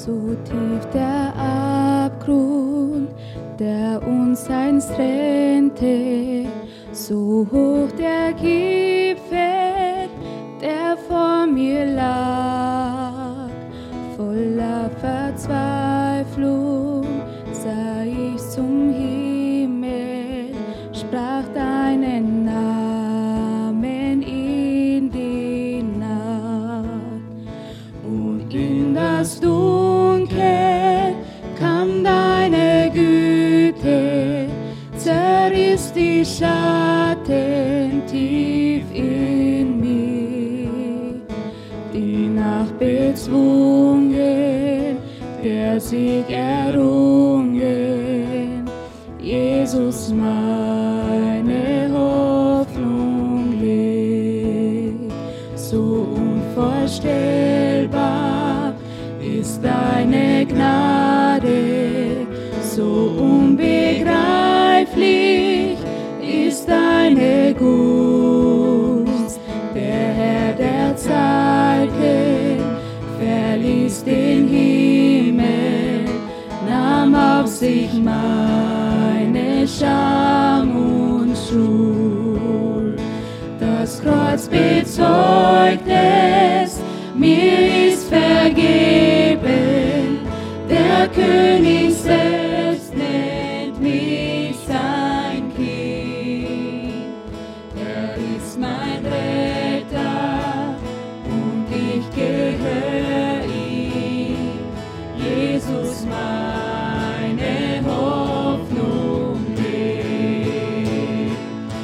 So tief der Abgrund, der uns einst trennte, so hoch der Gipfel, der vor mir lag. Voller Verzweiflung sah ich zum Himmel, sprach deinen Namen in die Nacht. Und in das Dunkel kam deine Güte, zerriss die Schatten tief in mir. Die Nacht bezwungen, der Sieg errungen, Jesus meine Hoffnung lebt. So unvorstellbar ist deine Gnade, so unbegreiflich ist deine Gunst. Der Herr der Zeiten verließ den Himmel, nahm auf sich meine Scham und Schuld. Das Kreuz bezeugt es, mir ist vergeben, der König selbst nennt mich sein Kind. Er ist mein Retter und ich gehöre ihm, Jesus meine Hoffnung lebt.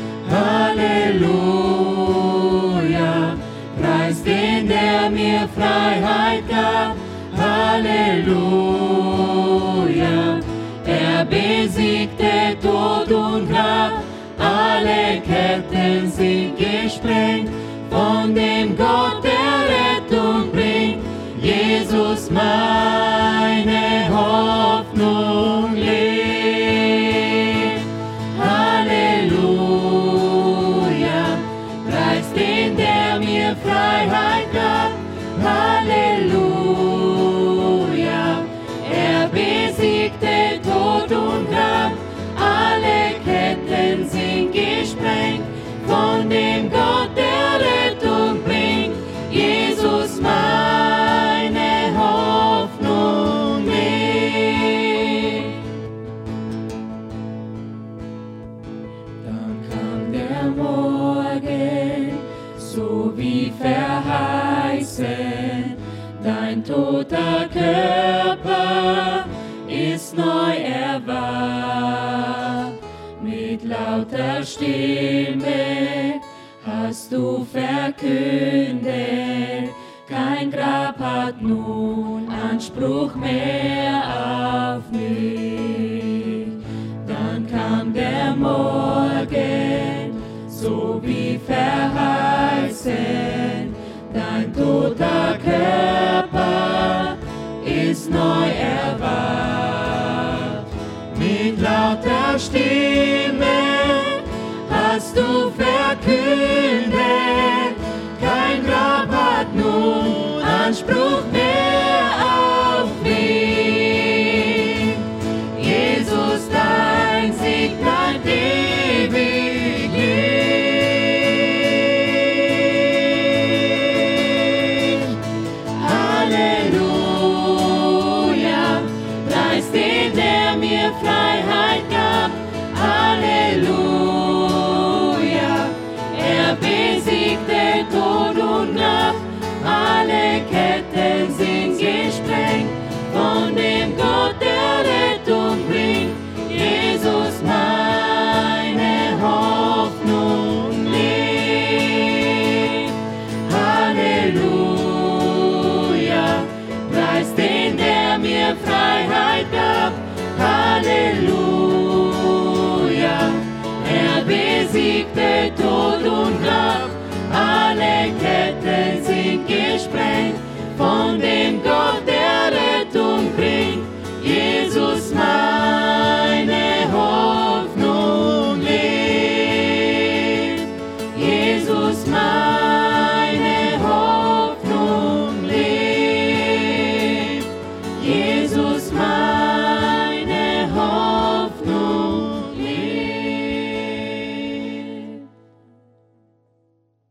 Halleluja, preis den, der mir Freiheit gab. Halleluja, er besiegte Tod und Grab. Alle Ketten sind gesprengt von dem Gott, der Rettung bringt. Jesus meine Hoffnung lebt. Halleluja, preis den, der mir Freiheit gab. Halleluja, er besiegte Tod und Grab. Alle Ketten sind gesprengt von dem Gott, der Rettung bringt. Jesus meine Hoffnung lebt. Dann kam der Morgen, so wie verheißen, dein toter Körper ist neu erwacht. Mit lauter Stimme hast du verkündet, kein Grab hat nun Anspruch mehr auf mich. Dann kam der Morgen, so wie verheißen, dein toter Körper ist neu erwacht. Mit lauter Stimme hast du verkündet, kein Grab hat nun Anspruch mehr auf mich. Jesus, dein Sieg bleibt ewig gültig. Halleluja, preis den, der mir frei